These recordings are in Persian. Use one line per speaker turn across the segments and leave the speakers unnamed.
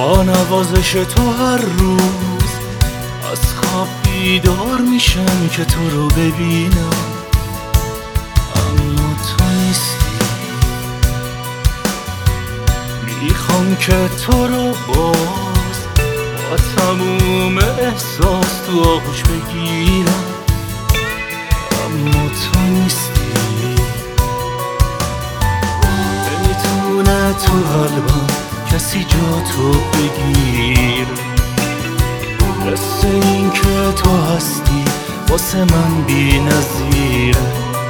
با نوازش تو هر روز از خواب بیدار میشم که تو رو ببینم، اما تو نیستی. میخوام که تو رو باز با تموم احساس تو آغوش بگیرم، اما تو نیستی. نمیتونه تو قلبم کسی جا تو بگیره، مثل این که تو هستی واسه من بی نظیره.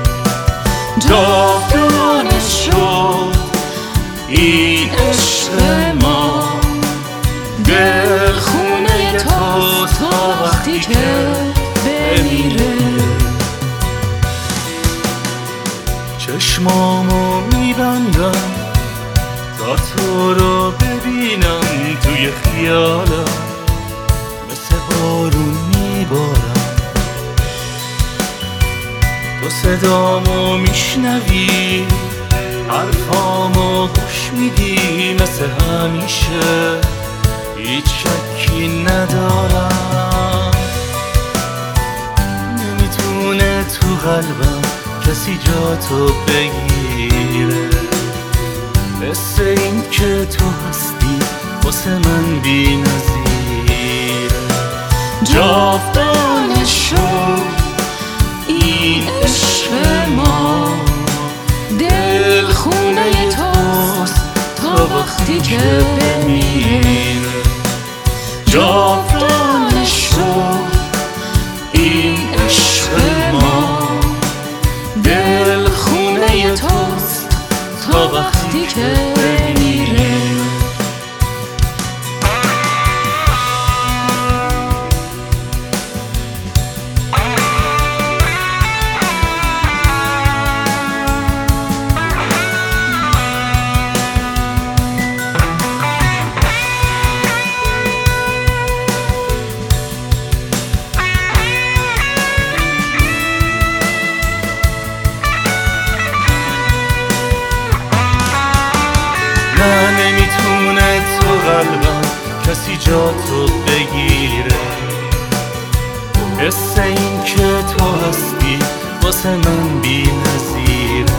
جاودانه شد این عشق ما، دل خونه توست تا وقتی که بمیره. چشمامو میبندم تا تو رو ببینم، توی خیالم مثل بارون میبارم. تو صدامو میشنوی، حرفامو گوش میدی، مثل همیشه هیچ شکی ندارم. نمیتونه تو قلبم کسی جا تو بگیره، مثل این که تو هستی واسه من بی نظیره. جاودانه شد این عشق ما، دل خونه توست تا وقتی که بمیره. جاودانه شد این عشق ما، دل خونه توست تا وقتی که بمیره. نه نمیتونه تو قلبم کسی جا تو بگیره، مثل این که تو هستی واسه من بی نظیره.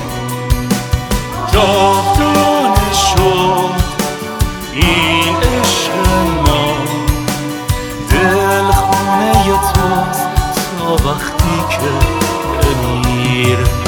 جاودانه شد این عشق ما، دل خونه توست تا وقتی که بمیره.